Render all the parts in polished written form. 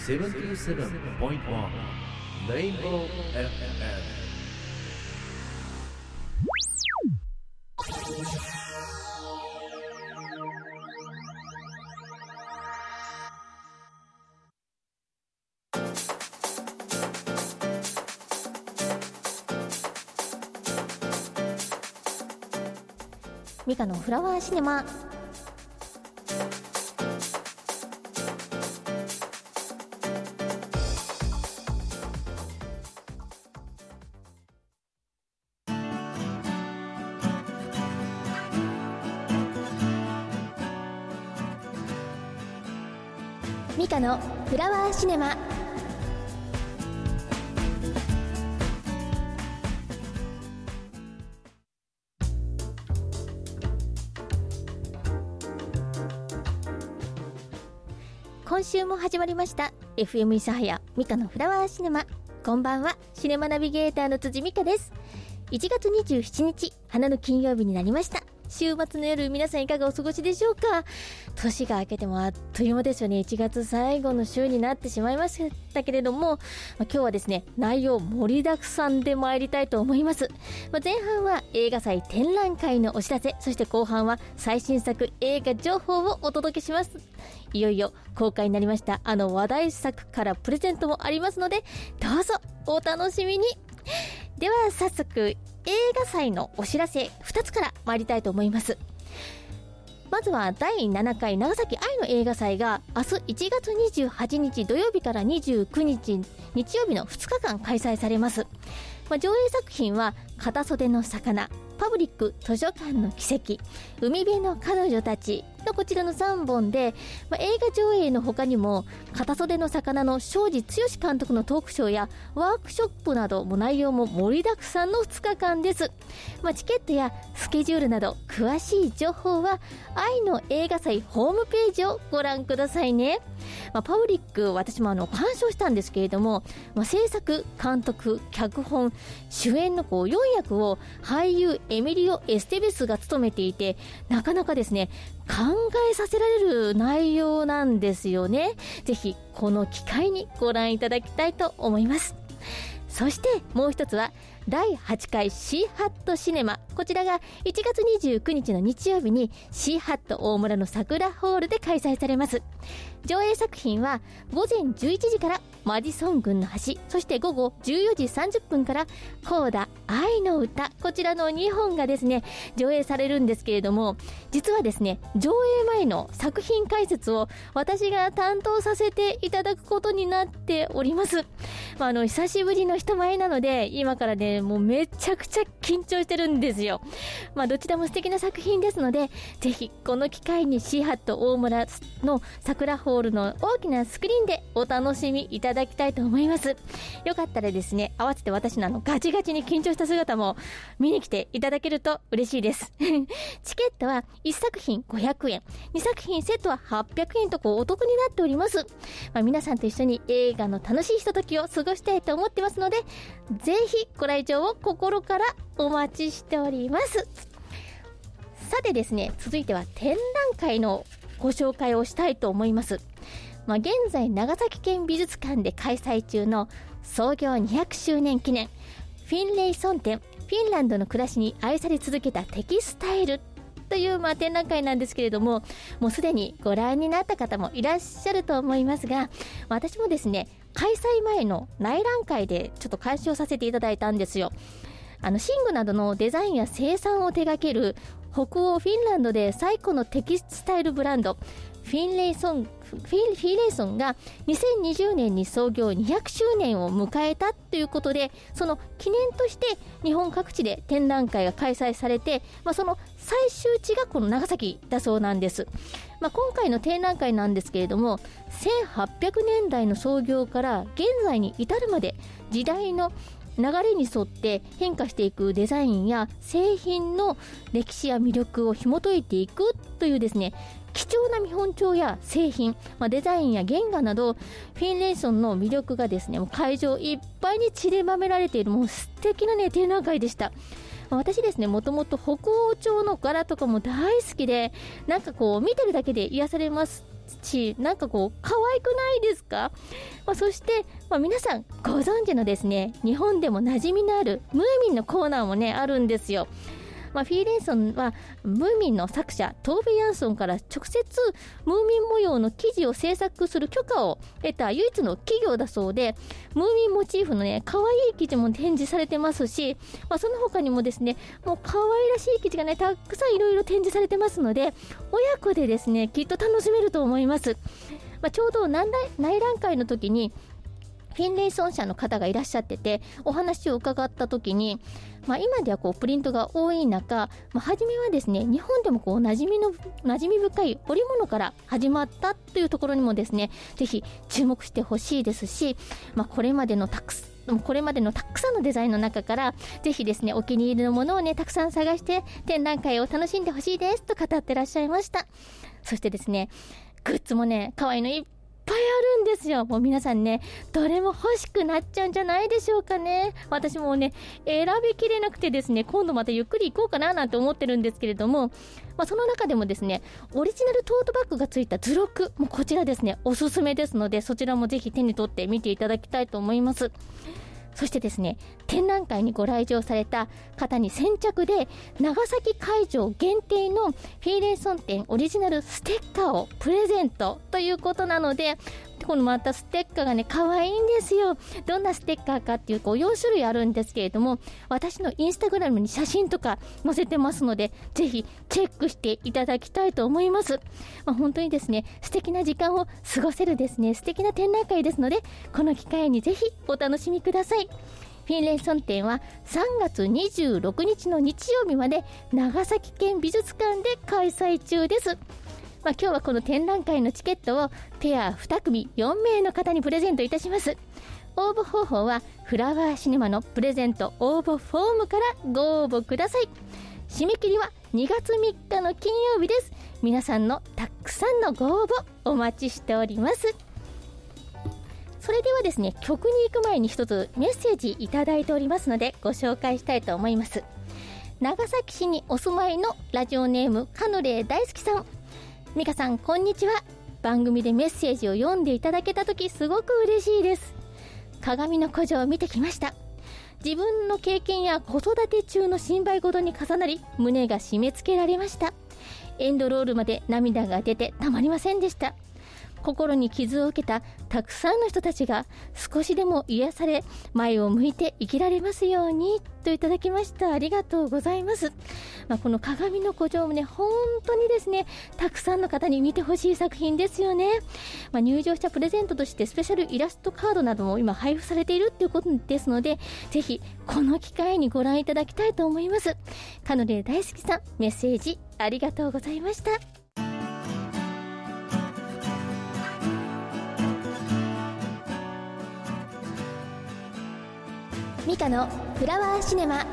77.1 Rainbow FM。 ミカのフラワーシネマ。ミカのフラワーシネマ。今週も始まりました FM 諫早ミカのフラワーシネマ。こんばんは、シネマナビゲーターの辻美香です。1月27日花の金曜日になりました。週末の夜、皆さんいかがお過ごしでしょうか。年が明けてもあっという間ですよね。1月最後の週になってしまいましたけれども、今日はですね、内容盛りだくさんで参りたいと思います。前半は映画祭展覧会のお知らせ、そして後半は最新作映画情報をお届けします。いよいよ公開になりましたあの話題作からプレゼントもありますので、どうぞお楽しみに。では早速映画祭のお知らせ2つから参りたいと思います。まずは第7回長崎愛の映画祭が明日1月28日土曜日から29日日曜日の2日間開催されます。上映作品は片袖の魚、パブリック図書館の奇跡、海辺の彼女たちのこちらの3本で、映画上映の他にも片袖の魚の庄司剛監督のトークショーやワークショップなども内容も盛りだくさんの2日間です。チケットやスケジュールなど詳しい情報は愛の映画祭ホームページをご覧くださいね。パブリック私も鑑賞したんですけれども、制作、監督、脚本、主演の4役を俳優エミリオ・エステベスが務めていて、なかなかですね考えさせられる内容なんですよね。ぜひこの機会にご覧いただきたいと思います。そしてもう一つは第8回シーハットシネマ。こちらが1月29日の日曜日にシーハット大村の桜ホールで開催されます。上映作品は午前11時からマディソン郡の橋、そして午後14時30分からコーダ愛の歌、こちらの2本がですね上映されるんですけれども、実はですね上映前の作品解説を私が担当させていただくことになっております。久しぶりの人前なので今からねもうめちゃくちゃ緊張してるんですよ。どちらも素敵な作品ですので、ぜひこの機会にシーハット大村の桜ホールの大きなスクリーンでお楽しみいただきたいと思います。よかったらですね、合わせて私のガチガチに緊張した姿も見に来ていただけると嬉しいです。チケットは1作品500円、2作品セットは800円とお得になっております。皆さんと一緒に映画の楽しいひとときを過ごしたいと思ってますので、ぜひご来場を心からお待ちしております。さてですね、続いては展覧会のご紹介をしたいと思います。現在長崎県美術館で開催中の創業200周年記念フィンレイソン展、フィンランドの暮らしに愛され続けたテキスタイルという展覧会なんですけれども、もうすでにご覧になった方もいらっしゃると思いますが、私もですね開催前の内覧会でちょっと鑑賞させていただいたんですよ。寝具などのデザインや生産を手掛ける北欧フィンランドで最古のテキスタイルブランドフィレイソンが2020年に創業200周年を迎えたということで、その記念として日本各地で展覧会が開催されて、その最終地がこの長崎だそうなんです。今回の展覧会なんですけれども、1800年代の創業から現在に至るまで時代の流れに沿って変化していくデザインや製品の歴史や魅力を紐解いていくというですね、貴重な見本帳や製品、デザインや原画などフィンレイソンの魅力がですね、もう会場いっぱいに散りばめられている、もう素敵な展覧会でした。私ですね、もともと北欧調の柄とかも大好きで、見てるだけで癒されますし、なんかこう可愛くないですか？そして、皆さんご存知のですね、日本でも馴染みのあるムーミンのコーナーもねあるんですよ。フィーレンソンはムーミンの作者トーベ・ヤンソンから直接ムーミン模様の生地を制作する許可を得た唯一の企業だそうで、ムーミンモチーフのね可愛い生地も展示されてますし、その他にもですね、もう可愛らしい生地がねたくさんいろいろ展示されてますので、親子でですねきっと楽しめると思います。ちょうど内覧会の時にフィンレイソン社の方がいらっしゃってて、お話を伺った時に、今ではこうプリントが多い中、初めはですね日本でもこう馴染み深い織物から始まったというところにもですね、ぜひ注目してほしいですし、これまでのたくさんのデザインの中からぜひですねお気に入りのものをねたくさん探して展覧会を楽しんでほしいですと語ってらっしゃいました。そしてですね、グッズもね可愛いのいっぱいあるんですよ。もう皆さんねどれも欲しくなっちゃうんじゃないでしょうかね。私もね選びきれなくてですね、今度またゆっくり行こうかななんて思ってるんですけれども、その中でもですねオリジナルトートバッグがついた図録もこちらですねおすすめですので、そちらもぜひ手に取って見ていただきたいと思います。そしてですね、展覧会にご来場された方に先着で長崎会場限定のフィーレンソン展オリジナルステッカーをプレゼントということなので、このまたステッカーがね可愛いんですよ。どんなステッカーかっていう4種類あるんですけれども、私のインスタグラムに写真とか載せてますので、ぜひチェックしていただきたいと思います。本当にですね素敵な時間を過ごせるですね素敵な展覧会ですので、この機会にぜひお楽しみください。フィンレンソン展は3月26日の日曜日まで長崎県美術館で開催中です。今日はこの展覧会のチケットをペア2組4名の方にプレゼントいたします。応募方法はフラワーシネマのプレゼント応募フォームからご応募ください。締め切りは2月3日の金曜日です。皆さんのたくさんのご応募お待ちしております。それではですね、曲に行く前に一つメッセージいただいておりますのでご紹介したいと思います。長崎市にお住まいのラジオネームカヌレ大好きさん、ミカさんこんにちは。番組でメッセージを読んでいただけたときすごく嬉しいです。鏡の古城を見てきました。自分の経験や子育て中の心配事に重なり胸が締め付けられました。エンドロールまで涙が出てたまりませんでした。心に傷を受けたたくさんの人たちが少しでも癒され前を向いて生きられますようにといただきました。ありがとうございます。この鏡の古城もね本当にですねたくさんの方に見てほしい作品ですよね。入場者プレゼントとしてスペシャルイラストカードなども今配布されているということですので、ぜひこの機会にご覧いただきたいと思います。カヌレ大好きさん、メッセージありがとうございました。ミカのフラワーシネマ。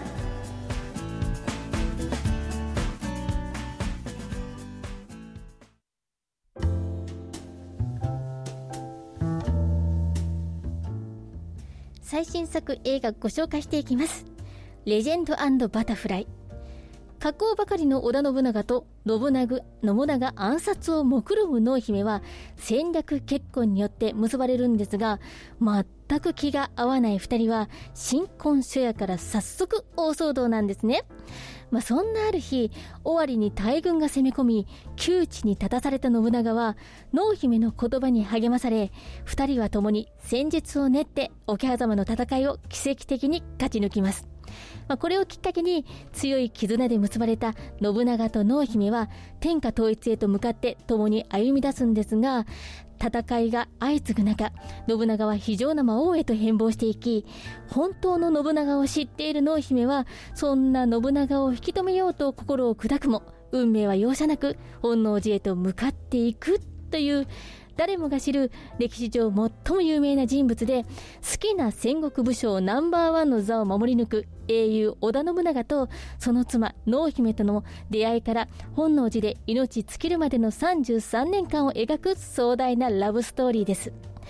最新作映画ご紹介していきます。レジェンド&バタフライ。加工ばかりの織田信長と信長暗殺を目論む濃姫は戦略結婚によって結ばれるんですが、全く気が合わない2人は新婚初夜から早速大騒動なんですね。そんなある日、尾張に大軍が攻め込み窮地に立たされた信長は濃姫の言葉に励まされ、2人は共に戦術を練って桶狭間の戦いを奇跡的に勝ち抜きます。これをきっかけに強い絆で結ばれた信長と濃姫は天下統一へと向かって共に歩み出すんですが、戦いが相次ぐ中、信長は非常な魔王へと変貌していき、本当の信長を知っている濃姫はそんな信長を引き止めようと心を砕くも、運命は容赦なく本能寺へと向かっていくという誰もが知る歴史上最も有名な人物で、好きな戦国武将ナンバーワンの座を守り抜く英雄織田信長とその妻濃姫との出会いから本能寺で命尽きるまでの33年間を描く壮大なラブストーリーです。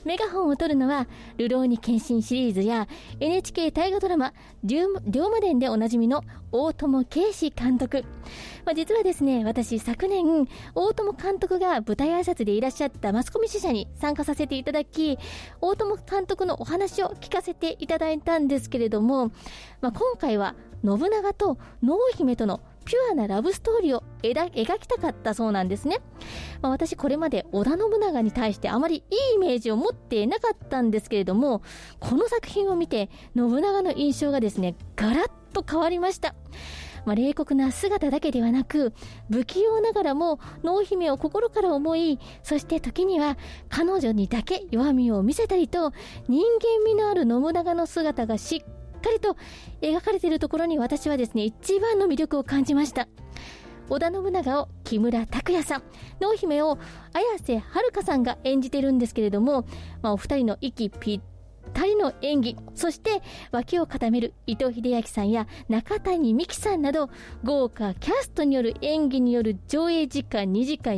メガホンを取るのは流浪に献身シリーズや NHK 大河ドラマ龍馬伝でおなじみの大友啓史監督、実はですね、私昨年大友監督が舞台挨拶でいらっしゃったマスコミ支社に参加させていただき、大友監督のお話を聞かせていただいたんですけれども、今回は信長と濃姫とのピュアなラブストーリーを描きたかったそうなんですね。私これまで織田信長に対してあまりいいイメージを持っていなかったんですけれども、この作品を見て信長の印象がですね、ガラッと変わりました。冷酷な姿だけではなく、不器用ながらも濃姫を心から思い、そして時には彼女にだけ弱みを見せたりと、人間味のある信長の姿がしっかりと描かれているところに、私はですね、一番の魅力を感じました。織田信長を木村拓哉さん、濃姫を綾瀬はるかさんが演じているんですけれども、お二人の息ぴったりの演技、そして脇を固める伊藤英明さんや中谷美紀さんなど豪華キャストによる演技による上映時間2時間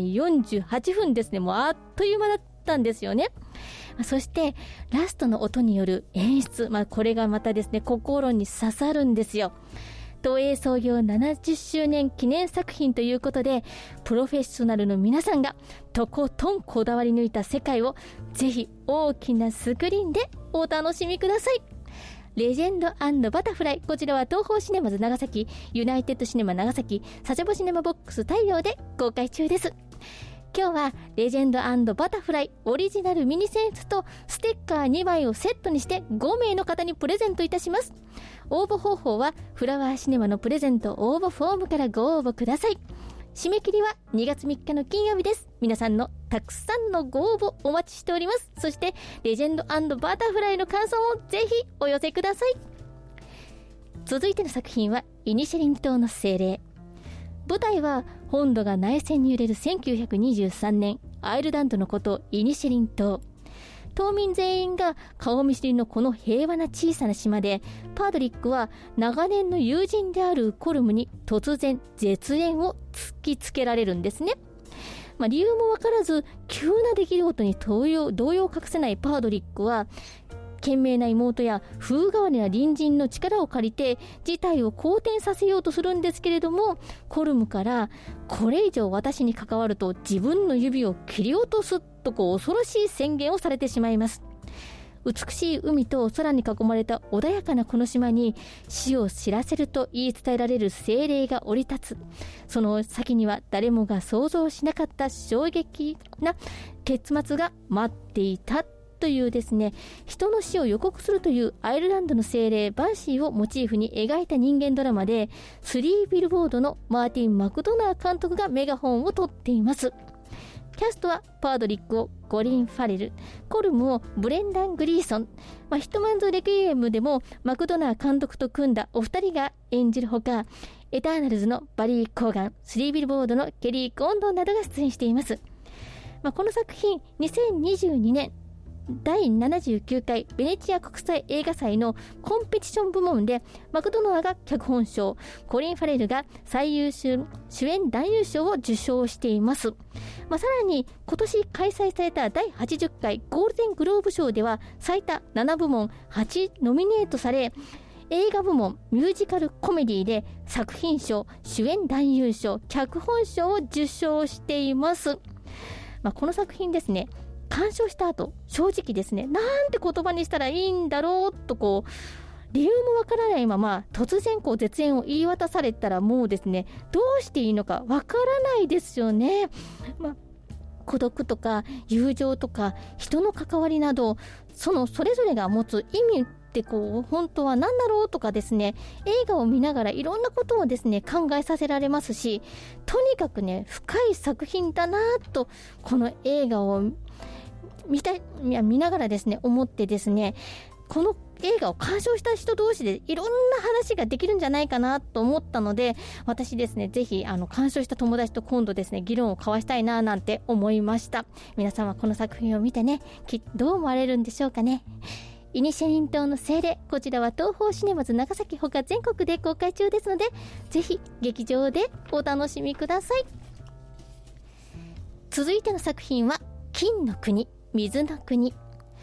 48分ですね。もうあっという間だったんですよね。そしてラストの音による演出、これがまたですね、心に刺さるんですよ。東映創業70周年記念作品ということで、プロフェッショナルの皆さんがとことんこだわり抜いた世界をぜひ大きなスクリーンでお楽しみください。レジェンド&バタフライ、こちらは東宝シネマズ長崎、ユナイテッドシネマ長崎、佐世保シネマボックス太陽で公開中です。今日はレジェンド&バタフライオリジナルミニセンスとステッカー2枚をセットにして5名の方にプレゼントいたします。応募方法はフラワーシネマのプレゼント応募フォームからご応募ください。締め切りは2月3日の金曜日です。皆さんのたくさんのご応募お待ちしております。そしてレジェンド&バタフライの感想もぜひお寄せください。続いての作品はイニシェリン島の精霊。舞台は本土が内戦に揺れる1923年、アイルランドのこと、イニシェリン島。島民全員が顔見知りのこの平和な小さな島で、パードリックは長年の友人であるコルムに突然絶縁を突きつけられるんですね。理由もわからず急な出来事に動揺を隠せないパードリックは、賢明な妹や風変わりな隣人の力を借りて事態を好転させようとするんですけれども、コルムからこれ以上私に関わると自分の指を切り落とすと恐ろしい宣言をされてしまいます。美しい海と空に囲まれた穏やかなこの島に死を知らせると言い伝えられる精霊が降り立つ。その先には誰もが想像しなかった衝撃な結末が待っていたというですね、人の死を予告するというアイルランドの精霊バンシーをモチーフに描いた人間ドラマで、3ビルボードのマーティン・マクドナー監督がメガホンを取っています。キャストはパードリックをコリン・ファレル、コルムをブレンダン・グリーソン、ヒトマンズ・レクイエムでもマクドナー監督と組んだお二人が演じるほか、エターナルズのバリー・コーガン、3ビルボードのケリー・ゴンドンなどが出演しています。この作品2022年第79回ベネチア国際映画祭のコンペティション部門でマクドナーが脚本賞、コリン・ファレルが最優秀主演男優賞を受賞しています。さらに今年開催された第80回ゴールデングローブ賞では最多7部門8ノミネートされ、映画部門ミュージカルコメディで作品賞、主演男優賞、脚本賞を受賞しています。この作品ですね、鑑賞した後正直ですね、なんて言葉にしたらいいんだろうと理由もわからないまま突然絶縁を言い渡されたら、もうですね、どうしていいのかわからないですよね。孤独とか友情とか人の関わりなど、それぞれが持つ意味って本当は何だろうとかですね、映画を見ながらいろんなことをですね考えさせられますし、とにかくね深い作品だなとこの映画を見ながらですね思ってですね、この映画を鑑賞した人同士でいろんな話ができるんじゃないかなと思ったので、私ですねぜひ鑑賞した友達と今度ですね議論を交わしたいななんて思いました。皆さんはこの作品を見てねどう思われるんでしょうかね。イニシェリン島の精霊、こちらは東宝シネマズ長崎ほか全国で公開中ですので、ぜひ劇場でお楽しみください。続いての作品は金の国水の国。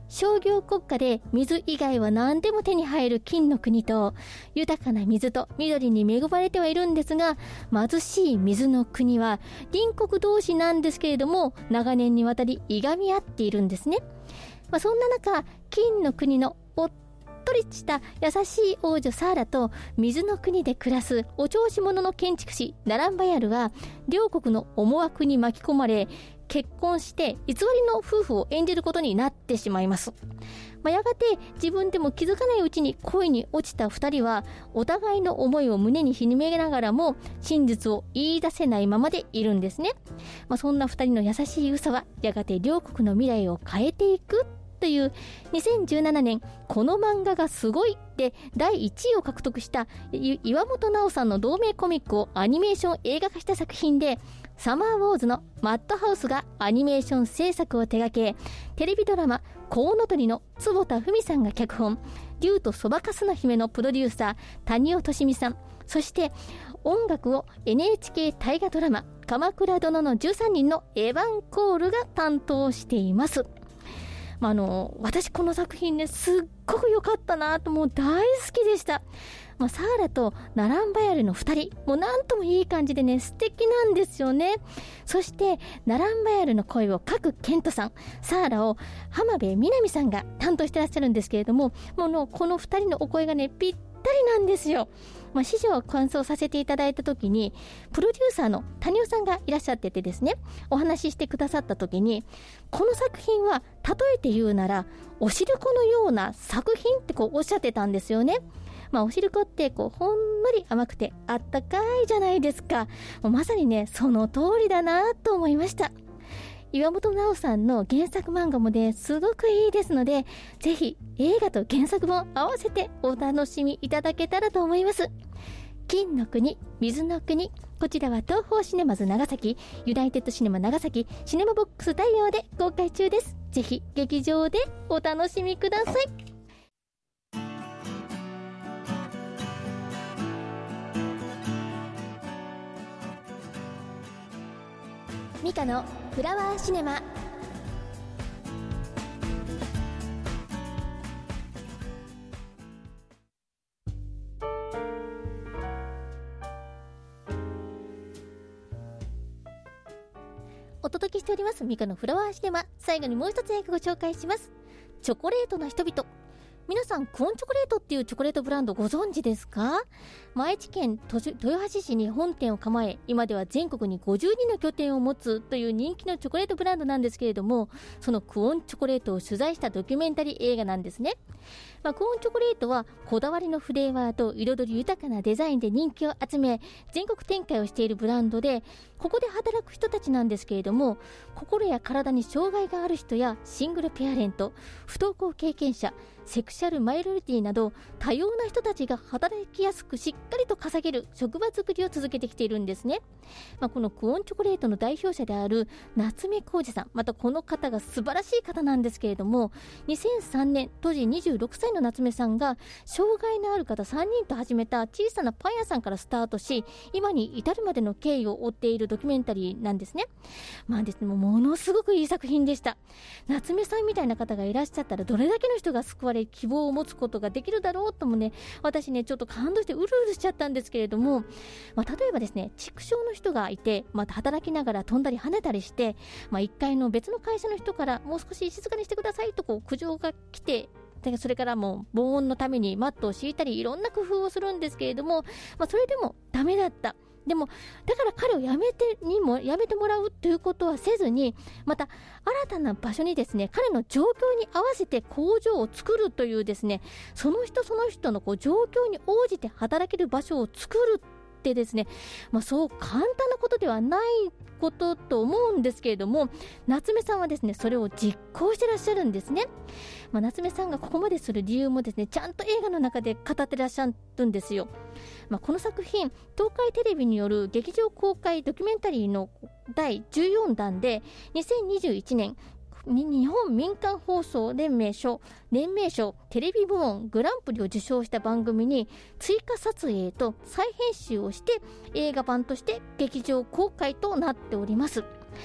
商業国家で水以外は何でも手に入る金の国と、豊かな水と緑に恵まれてはいるんですが、貧しい水の国は隣国同士なんですけれども、長年にわたりいがみ合っているんですね。そんな中、金の国のおっとりした優しい王女サーラと水の国で暮らすお調子者の建築士ナランバヤルは、両国の思惑に巻き込まれ、結婚して偽りの夫婦を演じることになってしまいます。やがて自分でも気づかないうちに恋に落ちた2人は、お互いの思いを胸に秘めながらも真実を言い出せないままでいるんですね。そんな2人の優しい嘘はやがて両国の未来を変えていくという、2017年この漫画がすごいで第1位を獲得した岩本直さんの同名コミックをアニメーション映画化した作品で、サマーウォーズのマッドハウスがアニメーション制作を手掛け、テレビドラマコウノトリの坪田文さんが脚本、竜とそばかすの姫のプロデューサー谷尾俊美さん、そして音楽を NHK 大河ドラマ鎌倉殿の13人のエヴァン・コールが担当しています。私この作品ね、すっごく良かったなと、もう大好きでした。サーラとナランバヤルの2人、もうなんともいい感じでね、素敵なんですよね。そしてナランバヤルの声を賀来賢人さん、サーラを浜辺美波さんが担当してらっしゃるんですけれども、この2人のお声がね、ぴったりなんですよ。試女を感想させていただいた時に、プロデューサーの谷尾さんがいらっしゃっててですね、お話ししてくださった時に、この作品は例えて言うならおしるこのような作品っておっしゃってたんですよね。おしるこってほんのり甘くてあったかいじゃないですか。まさにね、その通りだなと思いました。岩本直さんの原作漫画もね、すごくいいですので、ぜひ映画と原作本合わせてお楽しみいただけたらと思います。金の国、水の国、こちらは東宝シネマズ長崎、ユナイテッドシネマ長崎、シネマボックス太陽で公開中です。ぜひ劇場でお楽しみください。ミカのフラワーシネマ。お届けしておりますミカのフラワーシネマ。最後にもう一つ映画ご紹介します。チョコレートな人々。皆さん、クオンチョコレートっていうチョコレートブランドご存知ですか？愛知県豊橋市に本店を構え、今では全国に52の拠点を持つという人気のチョコレートブランドなんですけれども、そのクオンチョコレートを取材したドキュメンタリー映画なんですね。クオンチョコレートはこだわりのフレーバーと彩り豊かなデザインで人気を集め、全国展開をしているブランドで、ここで働く人たちなんですけれども、心や体に障害がある人やシングルペアレント、不登校経験者、セクシャルマイノリティなど多様な人たちが働きやすくしっかりと稼げる職場作りを続けてきているんですね。このクオンチョコレートの代表者である夏目浩二さん、またこの方が素晴らしい方なんですけれども、2003年当時26歳の夏目さんが障害のある方3人と始めた小さなパン屋さんからスタートし、今に至るまでの経緯を追っているドキュメンタリーなんですね。ですね、ものすごくいい作品でした。夏目さんみたいな方がいらっしゃったら、どれだけの人が救われ希望を持つことができるだろうともね、私ねちょっと感動してうるうるしちゃったんですけれども、例えばですね、畜生の人がいて、働きながら飛んだり跳ねたりして、1階の別の会社の人からもう少し静かにしてくださいと苦情が来て、それからもう防音のためにマットを敷いたりいろんな工夫をするんですけれども、それでもダメだった。でもだから彼を辞めてもらうということはせずに、また新たな場所にですね、彼の状況に合わせて工場を作るというですね、その人その人の状況に応じて働ける場所を作るってですね、そう簡単なことではないことと思うんですけれども、夏目さんはですねそれを実行してらっしゃるんですね。夏目さんがここまでする理由もですね、ちゃんと映画の中で語ってらっしゃるんですよ。この作品、東海テレビによる劇場公開ドキュメンタリーの第14弾で、2021年日本民間放送連盟賞テレビ部門グランプリを受賞した番組に追加撮影と再編集をして映画版として劇場公開となっております。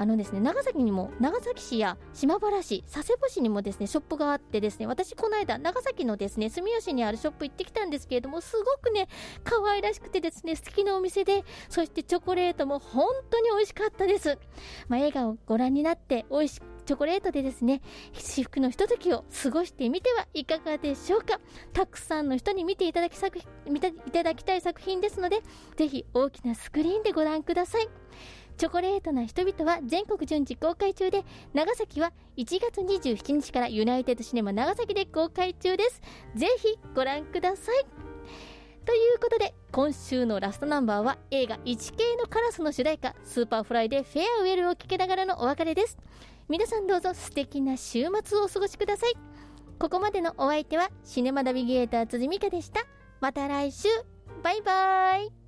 ですね、長崎にも、長崎市や島原市、佐世保市にもですねショップがあってですね、私この間長崎のですね住吉にあるショップ行ってきたんですけれども、すごくね可愛らしくてですね素敵なお店で、そしてチョコレートも本当に美味しかったです。映画をご覧になって美味しくチョコレートでですね至福のひとときを過ごしてみてはいかがでしょうか。たくさんの人に見ていただきたい作品ですので、ぜひ大きなスクリーンでご覧ください。チョコレートな人々は全国順次公開中で、長崎は1月27日からユナイテッドシネマ長崎で公開中です。ぜひご覧ください。ということで、今週のラストナンバーは映画イチケイのカラスの主題歌、スーパーフライでフェアウェルを聴けながらのお別れです。皆さんどうぞ素敵な週末をお過ごしください。ここまでのお相手はシネマナビゲーター辻美香でした。また来週、バイバイ。